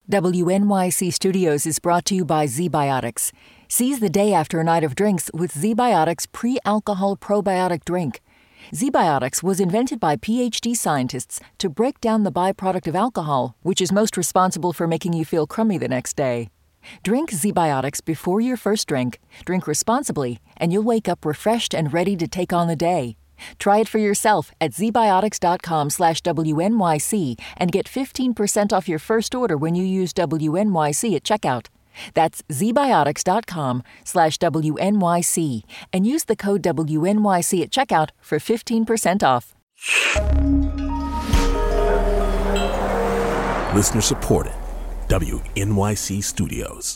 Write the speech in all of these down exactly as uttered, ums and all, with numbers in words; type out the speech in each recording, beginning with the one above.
W N Y C Studios is brought to you by ZBiotics. Seize the day after a night of drinks with ZBiotics pre-alcohol probiotic drink. ZBiotics was invented by P H D scientists to break down the byproduct of alcohol, which is most responsible for making you feel crummy the next day. Drink ZBiotics before your first drink, drink responsibly, and you'll wake up refreshed and ready to take on the day. Try it for yourself at zbiotics.com slash WNYC and get fifteen percent off your first order when you use W N Y C at checkout. That's zbiotics.com slash WNYC and use the code W N Y C at checkout for fifteen percent off. Listener supported. W N Y C Studios.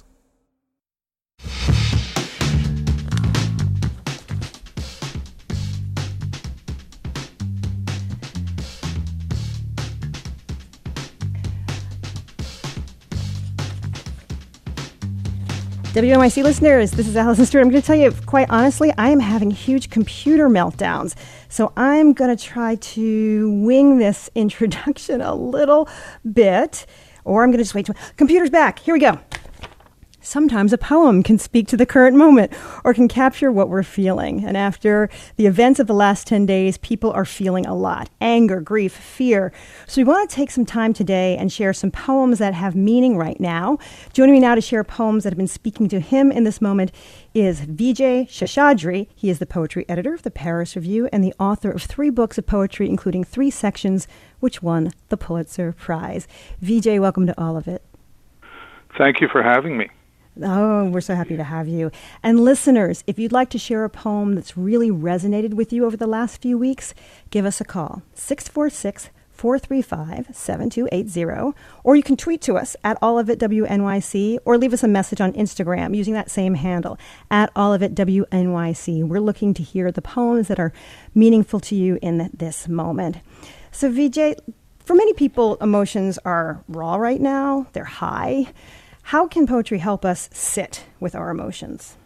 W N Y C listeners, this is Allison Stewart. I'm going to tell you, quite honestly, I am having huge computer meltdowns. So I'm going to try to wing this introduction a little bit, or I'm going to just wait till computer's back. Here we go. Sometimes a poem can speak to the current moment or can capture what we're feeling. And after the events of the last ten days, people are feeling a lot. Anger, grief, fear. So we want to take some time today and share some poems that have meaning right now. Joining me now to share poems that have been speaking to him in this moment is Vijay Seshadri. He is the poetry editor of the Paris Review and the author of three books of poetry, including three sections, which won the Pulitzer Prize. Vijay, welcome to All of It. Thank you for having me. Oh, we're so happy to have you. And listeners, if you'd like to share a poem that's really resonated with you over the last few weeks, give us a call, six four six, four three five, seven two eight zero, or you can tweet to us at all of it W N Y C, or leave us a message on Instagram using that same handle, at all of it W N Y C. We're looking to hear the poems that are meaningful to you in this moment. So Vijay, for many people, emotions are raw right now. They're high. How can poetry help us sit with our emotions?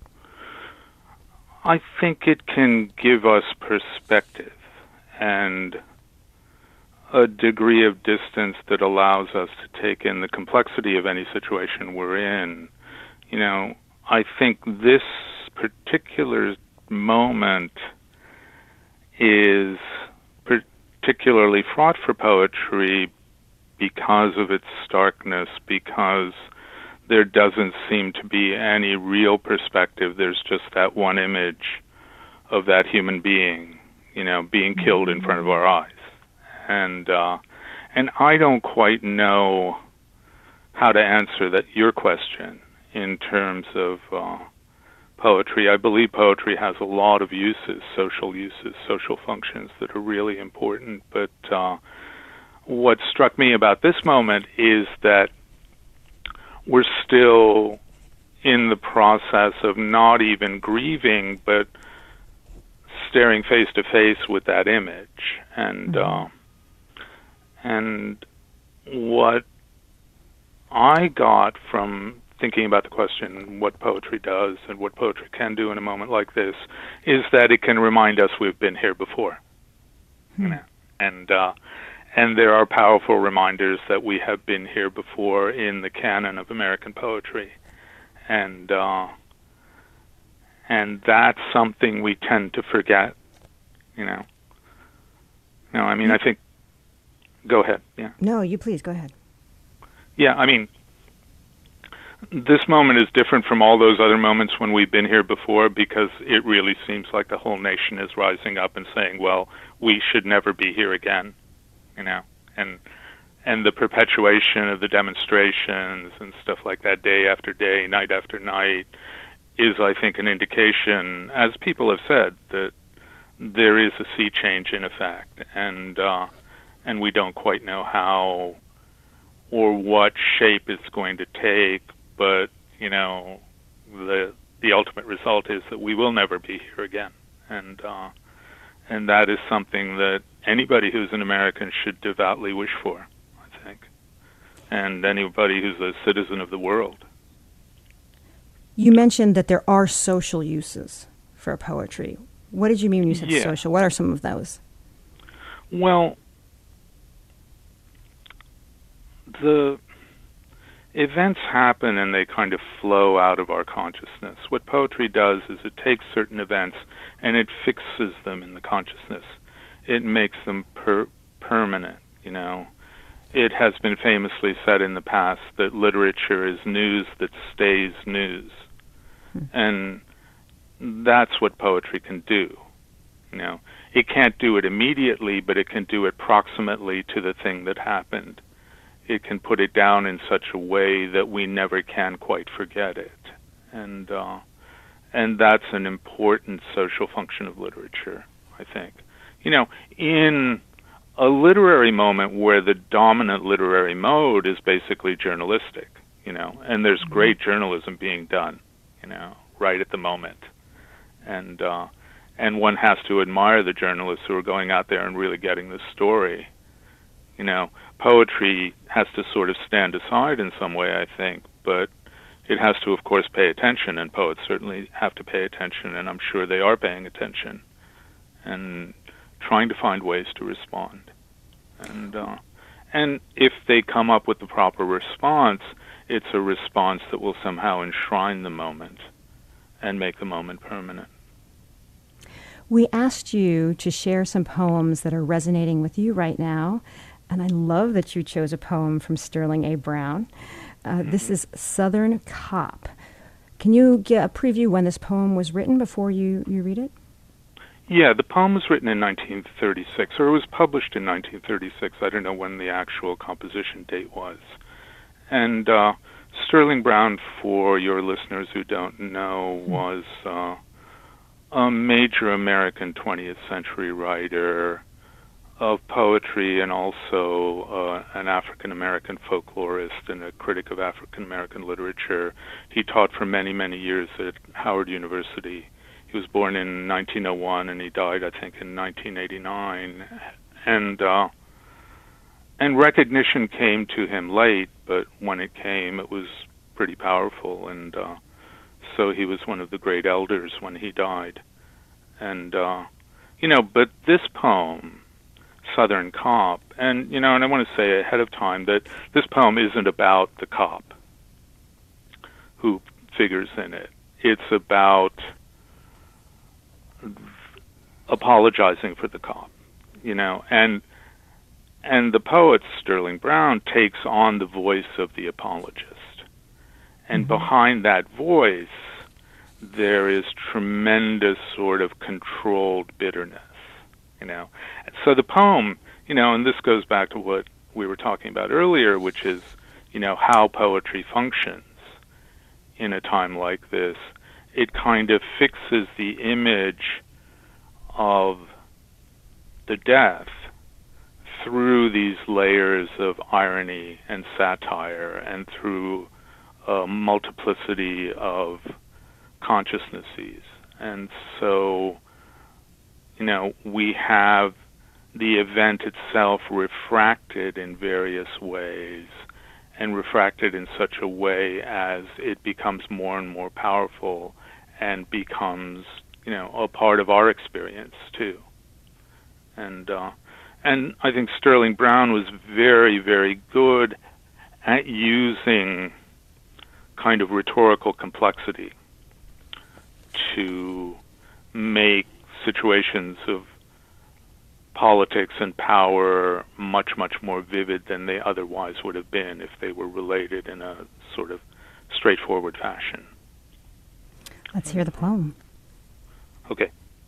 I think it can give us perspective and a degree of distance that allows us to take in the complexity of any situation we're in. You know, I think this particular moment is particularly fraught for poetry because of its starkness, because there doesn't seem to be any real perspective. There's just that one image of that human being, you know, being killed in front of our eyes. And uh, and I don't quite know how to answer that your question in terms of uh, poetry. I believe poetry has a lot of uses, social uses, social functions that are really important. But uh, what struck me about this moment is that we're still in the process of not even grieving, but staring face to face with that image. And uh, and what I got from thinking about the question, what poetry does and what poetry can do in a moment like this, is that it can remind us we've been here before. Hmm. You know? And uh, and there are powerful reminders that we have been here before in the canon of American poetry. And uh, and that's something we tend to forget, you know. No, I mean, I think, go ahead, yeah. No, you please, go ahead. Yeah, I mean, this moment is different from all those other moments when we've been here before, because it really seems like the whole nation is rising up and saying, well, we should never be here again, you know, and and the perpetuation of the demonstrations and stuff like that day after day, night after night, is, I think, an indication, as people have said, that there is a sea change in effect, and uh, and we don't quite know how or what shape it's going to take, but, you know, the the ultimate result is that we will never be here again, and uh, and that is something that anybody who's an American should devoutly wish for, I think, and anybody who's a citizen of the world. You mentioned that there are social uses for poetry. What did you mean when you said yeah. social? What are some of those? Well, the events happen and they kind of flow out of our consciousness. What poetry does is it takes certain events and it fixes them in the consciousness. It makes them per- permanent, you know. It has been famously said in the past that literature is news that stays news. Hmm. And that's what poetry can do. You know, it can't do it immediately, but it can do it proximately to the thing that happened. It can put it down in such a way that we never can quite forget it. And uh, and that's an important social function of literature, I think. You know, in a literary moment where the dominant literary mode is basically journalistic, you know, and there's great journalism being done, you know, right at the moment. And uh, and one has to admire the journalists who are going out there and really getting the story. You know, poetry has to sort of stand aside in some way, I think, but it has to, of course, pay attention, and poets certainly have to pay attention, and I'm sure they are paying attention and trying to find ways to respond. And uh, and if they come up with the proper response, it's a response that will somehow enshrine the moment and make the moment permanent. We asked you to share some poems that are resonating with you right now, and I love that you chose a poem from Sterling A. Brown. Uh, mm-hmm. This is Southern Cop. Can you get a preview when this poem was written before you, you read it? Yeah, the poem was written in nineteen thirty-six, or it was published in nineteen thirty-six. I don't know when the actual composition date was. And uh, Sterling Brown, for your listeners who don't know, was uh, a major American twentieth century writer of poetry and also uh, an African-American folklorist and a critic of African-American literature. He taught for many, many years at Howard University. He was born in nineteen oh one and he died, I think, in nineteen eighty-nine. And uh, and recognition came to him late, but when it came, it was pretty powerful. And uh, so he was one of the great elders when he died. And, uh, you know, but this poem, Southern Cop, and, you know, and I want to say ahead of time that this poem isn't about the cop who figures in it. It's about apologizing for the cop, you know, and and the poet Sterling Brown takes on the voice of the apologist. And mm-hmm. behind that voice, there is tremendous sort of controlled bitterness, you know. So the poem, you know, and this goes back to what we were talking about earlier, which is, you know, how poetry functions in a time like this. It kind of fixes the image of the death through these layers of irony and satire and through a multiplicity of consciousnesses. And so, you know, we have the event itself refracted in various ways and refracted in such a way as it becomes more and more powerful and becomes, you know, a part of our experience too. And uh, and I think Sterling Brown was very, very good at using kind of rhetorical complexity to make situations of politics and power much, much more vivid than they otherwise would have been if they were related in a sort of straightforward fashion. Let's hear the poem. Okay.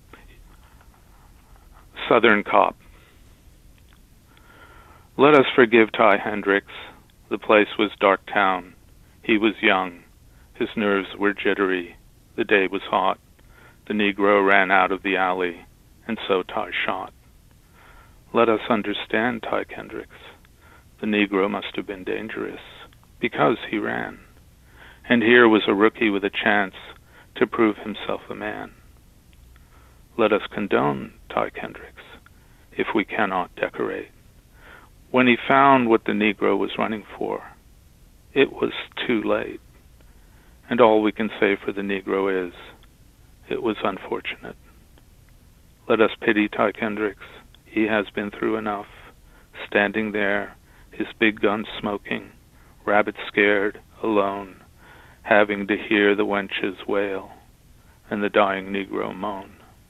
Southern Cop. Let us forgive Ty Hendricks. The place was dark town. He was young. His nerves were jittery. The day was hot. The Negro ran out of the alley, and so Ty shot. Let us understand Ty Hendricks. The Negro must have been dangerous, because he ran. And here was a rookie with a chance to prove himself a man. Let us condone Ty Hendricks, if we cannot decorate. When he found what the Negro was running for, it was too late. And all we can say for the Negro is, it was unfortunate. Let us pity Ty Hendricks. He has been through enough, standing there, his big gun smoking, rabbit scared, alone, having to hear the wenches wail and the dying Negro moan.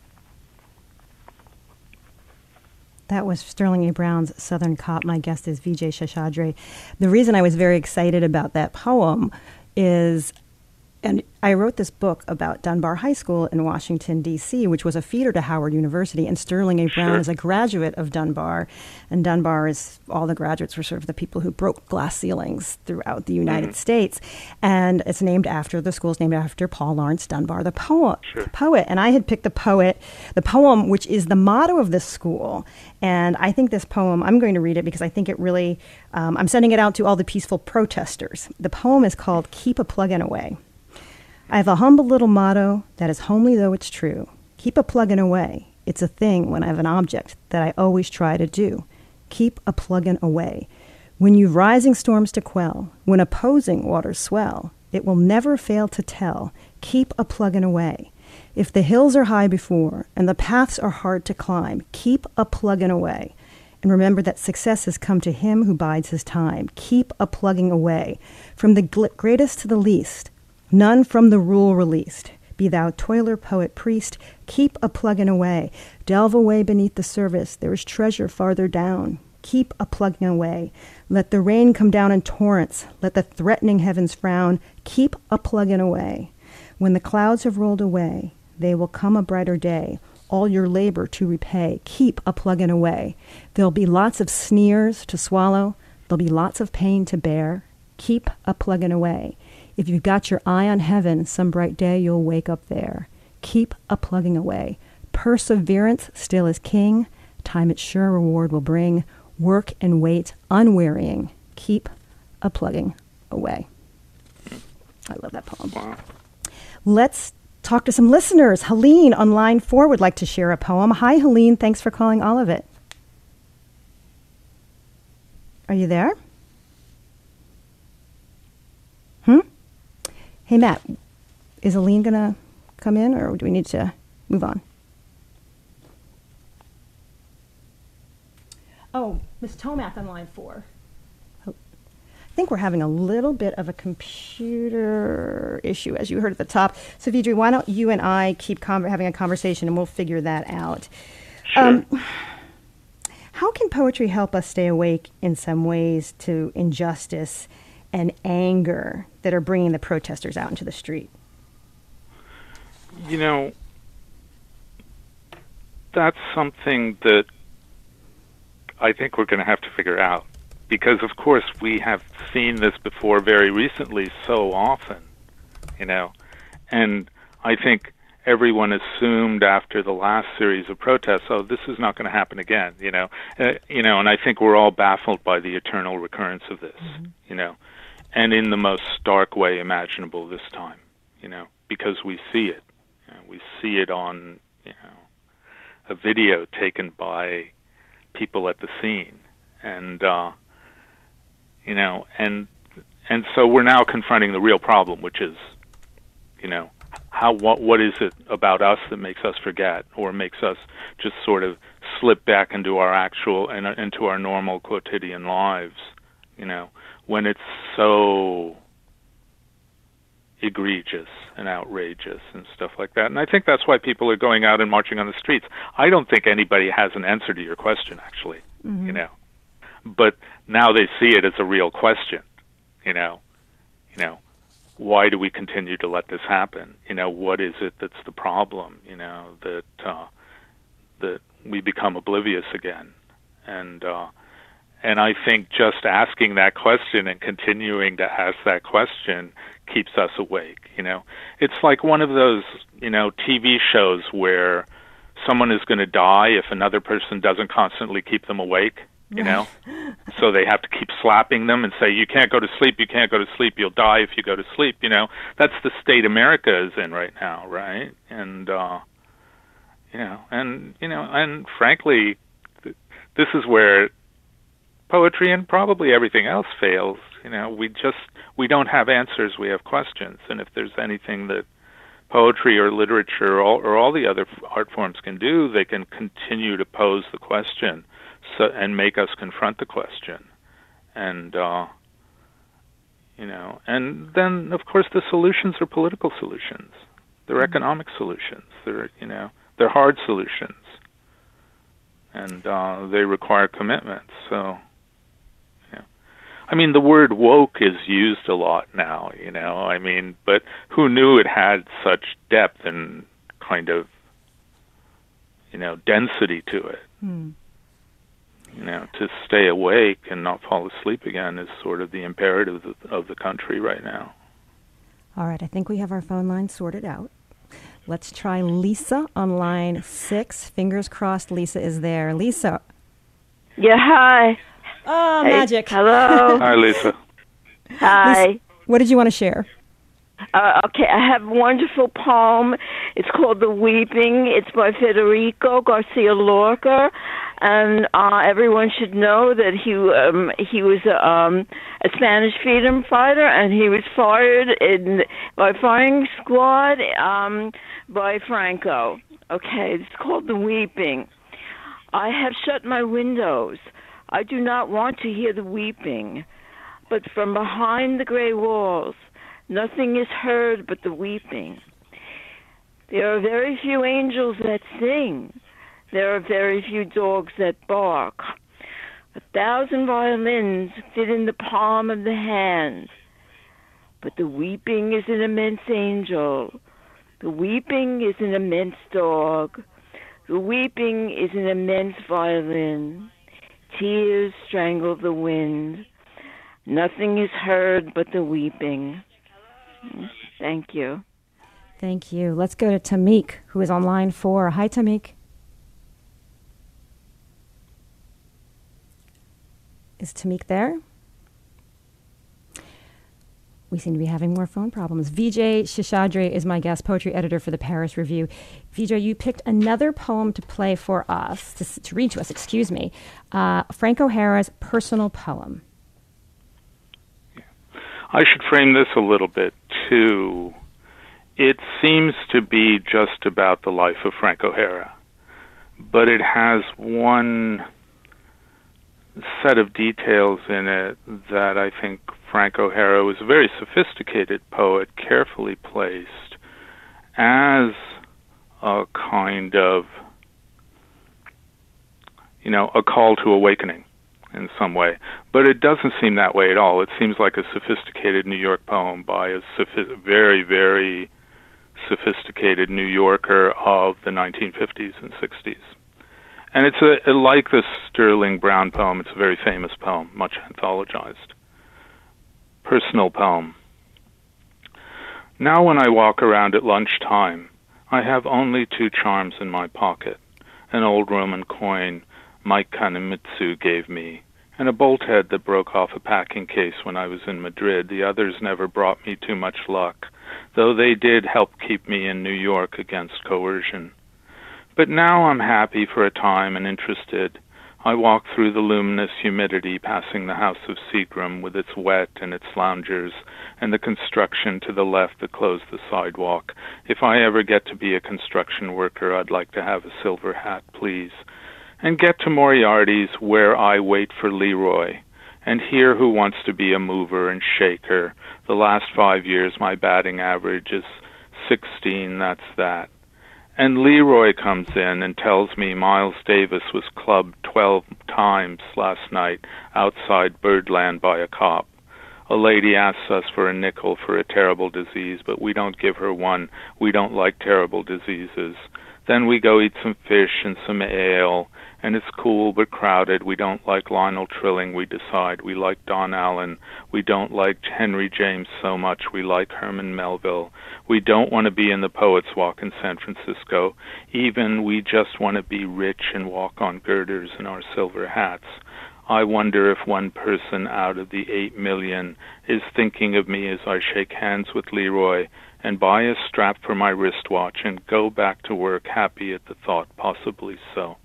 That was Sterling A. Brown's Southern Cop. My guest is Vijay Seshadri. The reason I was very excited about that poem is, and I wrote this book about Dunbar High School in Washington, D C, which was a feeder to Howard University, and Sterling A. Brown Sure. is a graduate of Dunbar, and Dunbar is, all the graduates were sort of the people who broke glass ceilings throughout the United Mm-hmm. States, and it's named after, the school's named after Paul Laurence Dunbar, the poet, Sure. poet, and I had picked the poet, the poem, which is the motto of this school, and I think this poem, I'm going to read it because I think it really, um, I'm sending it out to all the peaceful protesters. The poem is called Keep a Pluggin' Away. I have a humble little motto that is homely though it's true. Keep a pluggin' away. It's a thing when I have an object that I always try to do. Keep a pluggin' away. When you've rising storms to quell, when opposing waters swell, it will never fail to tell. Keep a pluggin' away. If the hills are high before and the paths are hard to climb, keep a pluggin' away. And remember that success has come to him who bides his time. Keep a plugging away. From the gl- greatest to the least, none from the rule released. Be thou toiler, poet, priest, keep a pluggin' away. Delve away beneath the surface, there is treasure farther down. Keep a plugging away. Let the rain come down in torrents, let the threatening heavens frown. Keep a pluggin' away. When the clouds have rolled away, they will come a brighter day, all your labor to repay. Keep a pluggin' away. There'll be lots of sneers to swallow, there'll be lots of pain to bear. Keep a pluggin' away. If you've got your eye on heaven, some bright day you'll wake up there. Keep a plugging away. Perseverance still is king. Time its sure reward will bring. Work and wait unwearying. Keep a plugging away. I love that poem. Wow. Let's talk to some listeners. Helene on line four would like to share a poem. Hi, Helene. Thanks for calling All of It. Are you there? Hmm? Hey, Matt, is Aline going to come in, or do we need to move on? Oh, Miss Tomac on line four. Oh, I think we're having a little bit of a computer issue, as you heard at the top. So, Vidri, why don't you and I keep com- having a conversation, and we'll figure that out. Sure. Um, how can poetry help us stay awake in some ways to injustice and anger that are bringing the protesters out into the street? You know, that's something that I think we're going to have to figure out, because of course we have seen this before very recently so often, you know, and I think everyone assumed after the last series of protests, oh, this is not going to happen again, you know, uh, you know, and I think we're all baffled by the eternal recurrence of this, mm-hmm. you know, and in the most stark way imaginable this time, you know, because we see it. You know, we see it on, you know, a video taken by people at the scene, and uh, you know, and and so we're now confronting the real problem, which is, you know, how what what is it about us that makes us forget, or makes us just sort of slip back into our actual and into our normal quotidian lives, you know, when it's so egregious and outrageous and stuff like that. And I think that's why people are going out and marching on the streets. I don't think anybody has an answer to your question, actually, mm-hmm. you know. But now they see it as a real question, you know. You know, why do we continue to let this happen? You know, what is it that's the problem, you know, that uh, that we become oblivious again? And uh, and I think just asking that question and continuing to ask that question keeps us awake, you know. It's like one of those, you know, T V shows where someone is going to die if another person doesn't constantly keep them awake, you know. So they have to keep slapping them and say, you can't go to sleep, you can't go to sleep, you'll die if you go to sleep, you know. That's the state America is in right now, right? And, uh, you know, and, you know, and frankly, th- this is where poetry and probably everything else fails. You know, we just, we don't have answers, we have questions. And if there's anything that poetry or literature or all, or all the other art forms can do, they can continue to pose the question so, and make us confront the question. And, uh, you know. And then, of course, the solutions are political solutions. They're mm-hmm. economic solutions. They're, you know, they're hard solutions. And uh, they require commitment. So, yeah. I mean, the word woke is used a lot now, you know. I mean, but who knew it had such depth and kind of, you know, density to it? Mm. You know, to stay awake and not fall asleep again is sort of the imperative of the, of the country right now. All right, I think we have our phone line sorted out. Let's try Lisa on line six. Fingers crossed Lisa is there. Lisa. Yeah, hi. Oh, hey, magic. Hello. Hi, Lisa. Hi. Lisa, what did you want to share? Uh, okay, I have a wonderful poem. It's called The Weeping. It's by Federico Garcia Lorca. And uh, everyone should know that he um, he was um, a Spanish freedom fighter, and he was fired in by firing squad um, by Franco. Okay, it's called The Weeping. I have shut my windows. I do not want to hear the weeping, but from behind the gray walls, nothing is heard but the weeping. There are very few angels that sing. There are very few dogs that bark. A thousand violins fit in the palm of the hand. But the weeping is an immense angel. The weeping is an immense dog. The weeping is an immense violin. Tears strangle the wind. Nothing is heard but the weeping. Thank you. Thank you. Let's go to Tamik, who is on line four. Hi, Tamik. Is Tamik there? We seem to be having more phone problems. Vijay Shishadri is my guest poetry editor for the Paris Review. Vijay, you picked another poem to play for us, to, to read to us, excuse me, uh, Frank O'Hara's personal poem. I should frame this a little bit, too. It seems to be just about the life of Frank O'Hara, but it has one set of details in it that I think Frank O'Hara was a very sophisticated poet, carefully placed as a kind of, you know, a call to awakening in some way. But it doesn't seem that way at all. It seems like a sophisticated New York poem by a sophi- very, very sophisticated New Yorker of the nineteen fifties and sixties. And it's a, like the Sterling Brown poem, it's a very famous poem, much anthologized. Personal poem. Now when I walk around at lunchtime, I have only two charms in my pocket, an old Roman coin Mike Kanemitsu gave me, and a bolt head that broke off a packing case when I was in Madrid. The others never brought me too much luck, though they did help keep me in New York against coercion. But now I'm happy for a time and interested. I walk through the luminous humidity, passing the house of Seagram with its wet and its loungers, and the construction to the left that closed the sidewalk. If I ever get to be a construction worker, I'd like to have a silver hat, please. And get to Moriarty's, where I wait for Leroy, and hear who wants to be a mover and shaker. The last five years, my batting average is sixteen, that's that. And Leroy comes in and tells me Miles Davis was clubbed twelve times last night outside Birdland by a cop. A lady asks us for a nickel for a terrible disease, but we don't give her one. We don't like terrible diseases. Then we go eat some fish and some ale, and it's cool but crowded. We don't like Lionel Trilling, we decide. We like Don Allen. We don't like Henry James so much. We like Herman Melville. We don't want to be in the Poets' Walk in San Francisco. Even we just want to be rich and walk on girders in our silver hats. I wonder if one person out of the eight million is thinking of me as I shake hands with Leroy and buy a strap for my wristwatch and go back to work happy at the thought, possibly so.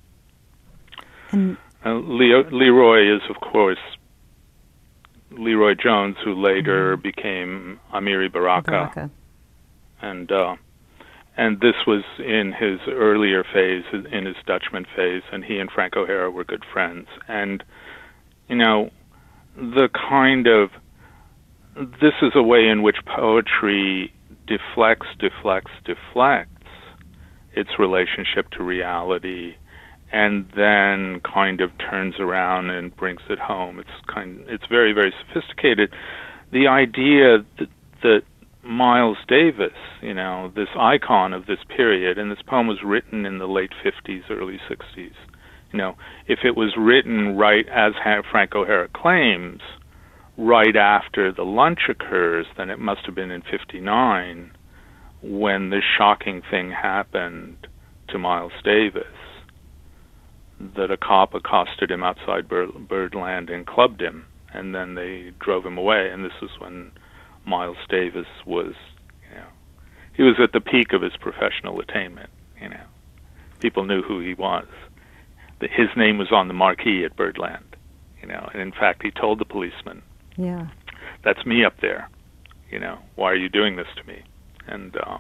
And uh, Leo, Leroy is, of course, Leroy Jones, who later mm-hmm. became Amiri Baraka. Baraka. And uh, and this was in his earlier phase, in his Dutchman phase, and he and Frank O'Hara were good friends. And, you know, the kind of this is a way in which poetry deflects, deflects, deflects its relationship to reality, and then kind of turns around and brings it home. It's kind, it's very, very sophisticated. The idea that, that Miles Davis, you know, this icon of this period, and this poem was written in the late fifties, early sixties. You know, if it was written right as Frank O'Hara claims, right after the lunch occurs, then it must have been in fifty-nine when this shocking thing happened to Miles Davis, that a cop accosted him outside Bird- Birdland and clubbed him, and then they drove him away. And this was when Miles Davis was, you know, he was at the peak of his professional attainment, you know. People knew who he was. His name was on the marquee at Birdland, you know, and in fact he told the policeman, yeah, that's me up there, you know, why are you doing this to me? And uh,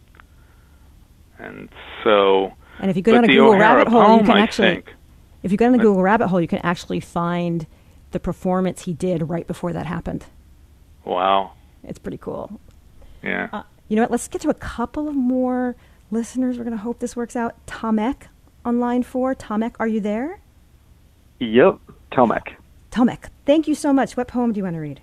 and so... And if you go down a Google O'Hara rabbit hole, poem, you can I actually... think, if you go down the Google rabbit hole, you can actually find the performance he did right before that happened. Wow. It's pretty cool. Yeah. Uh, you know what? Let's get to a couple of more listeners. We're going to hope this works out. Tomek on line four. Tomek, are you there? Yep, Tomek. Tomek, thank you so much. What poem do you want to read?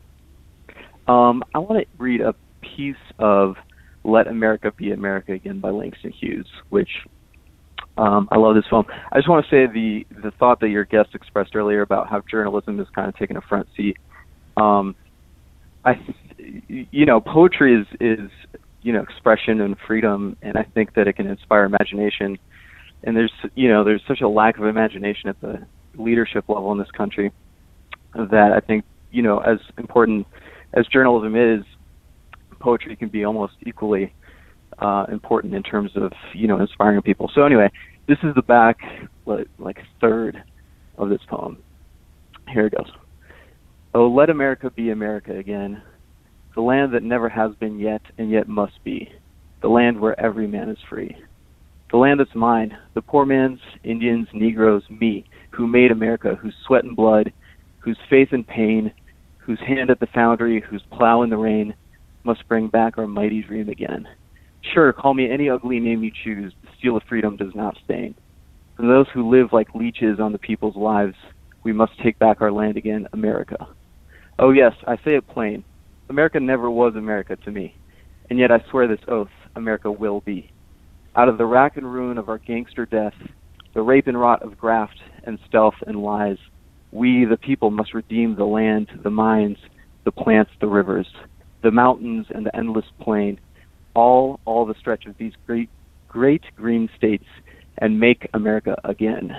Um, I want to read a piece of Let America Be America Again by Langston Hughes, which um, I love this poem. I just want to say the, the thought that your guest expressed earlier about how journalism is kind of taking a front seat. Um, I, you know, poetry is, is, you know, expression and freedom, and I think that it can inspire imagination. And there's, you know, there's such a lack of imagination at the leadership level in this country that I think, you know, as important as journalism is, poetry can be almost equally uh, important in terms of, you know, inspiring people. So anyway, this is the back, like, like third of this poem. Here it goes. Oh, let America be America again, the land that never has been yet and yet must be, the land where every man is free. The land that's mine, the poor man's, Indians, Negroes, me, who made America, whose sweat and blood, whose faith and pain, whose hand at the foundry, whose plow in the rain, must bring back our mighty dream again. Sure, call me any ugly name you choose, the steel of freedom does not stain. From those who live like leeches on the people's lives, we must take back our land again, America. Oh yes, I say it plain, America never was America to me, and yet I swear this oath, America will be. Out of the rack and ruin of our gangster death, the rape and rot of graft and stealth and lies, we, the people, must redeem the land, the mines, the plants, the rivers, the mountains and the endless plain, all, all the stretch of these great, great green states, and make America again.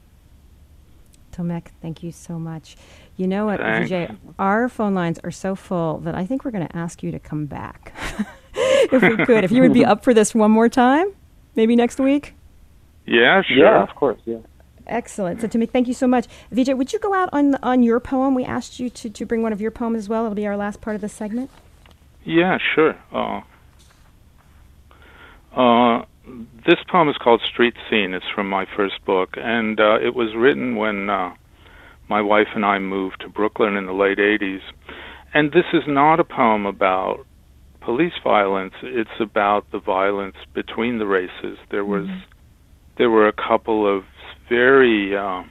Tomek, thank you so much. You know what, Thanks. Vijay, our phone lines are so full that I think we're going to ask you to come back. If we could, if you would be up for this one more time, maybe next week? Yeah, sure. Yeah, of course, yeah. Excellent. So, Tomek, thank you so much. Vijay, would you go out on on your poem? We asked you to, to bring one of your poems as well. It'll be our last part of this segment. Yeah, sure. Uh, uh, this poem is called Street Scene. It's from my first book, and uh, it was written when uh, my wife and I moved to Brooklyn in the late eighties. And this is not a poem about police violence. It's about the violence between the races. There was, mm-hmm. there were a couple of very uh,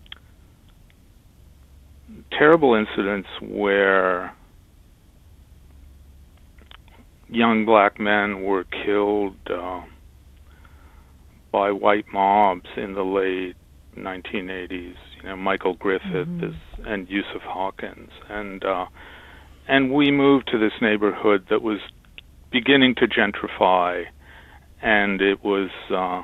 terrible incidents where young black men were killed uh, by white mobs in the late nineteen eighties. You know, Michael Griffith mm-hmm. is, and Yusuf Hawkins, and uh, and we moved to this neighborhood that was beginning to gentrify, and it was uh,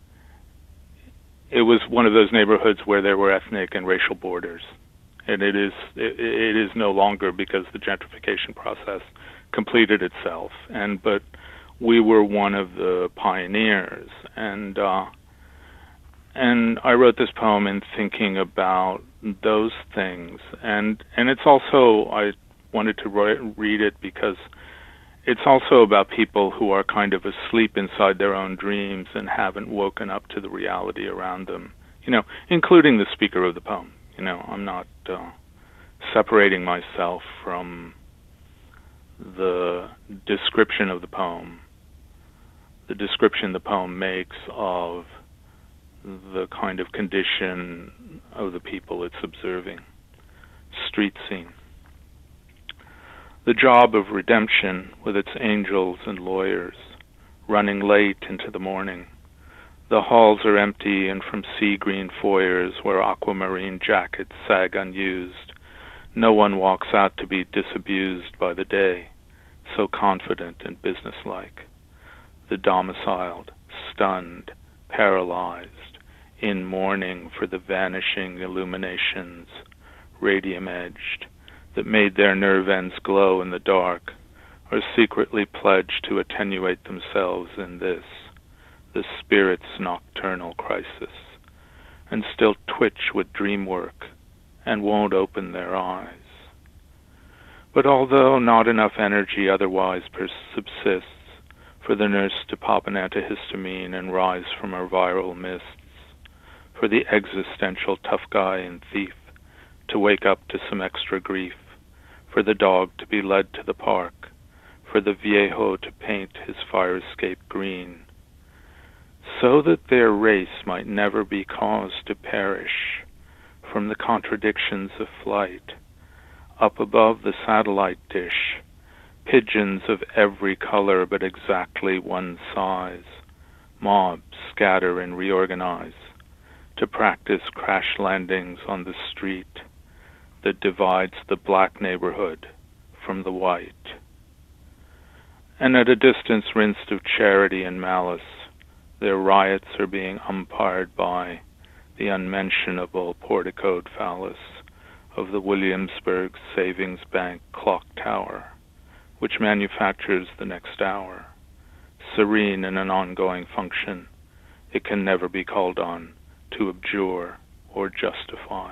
it was one of those neighborhoods where there were ethnic and racial borders, and it is it, it is no longer because the gentrification process completed itself. And but we were one of the pioneers, and uh, and I wrote this poem in thinking about those things, and and it's also I wanted to write, read it because it's also about people who are kind of asleep inside their own dreams and haven't woken up to the reality around them, you know, including the speaker of the poem. You know, I'm not uh, separating myself from the description of the poem, the description the poem makes of the kind of condition of the people it's observing. Street scene. The job of redemption, with its angels and lawyers, running late into the morning. The halls are empty, and from sea-green foyers where aquamarine jackets sag unused, no one walks out to be disabused by the day, so confident and businesslike. The domiciled, stunned, paralyzed, in mourning for the vanishing illuminations, radium-edged, that made their nerve ends glow in the dark, are secretly pledged to attenuate themselves in this, the spirit's nocturnal crisis, and still twitch with dream work, and won't open their eyes. But although not enough energy otherwise pers- subsists for the nurse to pop an antihistamine and rise from her viral mists, for the existential tough guy and thief to wake up to some extra grief, for the dog to be led to the park, for the viejo to paint his fire escape green, so that their race might never be caused to perish from the contradictions of flight. Up above the satellite dish, pigeons of every color but exactly one size, mobs scatter and reorganize to practice crash landings on the street that divides the black neighborhood from the white. And at a distance rinsed of charity and malice, their riots are being umpired by the unmentionable porticoed phallus of the Williamsburg Savings Bank clock tower, which manufactures the next hour. Serene in an ongoing function, it can never be called on to abjure or justify.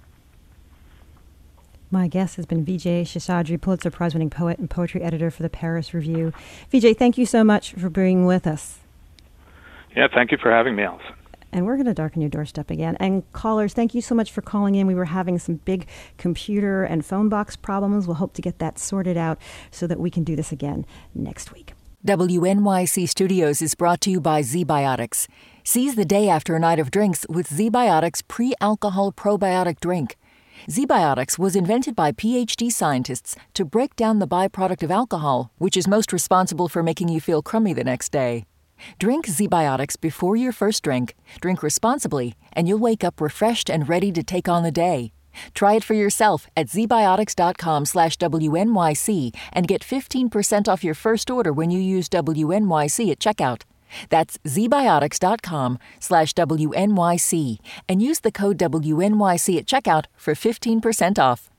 My guest has been Vijay Seshadri, Pulitzer Prize-winning poet and poetry editor for the Paris Review. Vijay, thank you so much for being with us. Yeah, thank you for having me, Allison. And we're going to darken your doorstep again. And callers, thank you so much for calling in. We were having some big computer and phone box problems. We'll hope to get that sorted out so that we can do this again next week. W N Y C Studios is brought to you by ZBiotics. Seize the day after a night of drinks with ZBiotics pre-alcohol probiotic drink. ZBiotics was invented by P H D scientists to break down the byproduct of alcohol, which is most responsible for making you feel crummy the next day. Drink ZBiotics before your first drink, drink responsibly, and you'll wake up refreshed and ready to take on the day. Try it for yourself at zbiotics.com slash WNYC and get fifteen percent off your first order when you use W N Y C at checkout. That's zbiotics.com slash WNYC and use the code W N Y C at checkout for fifteen percent off.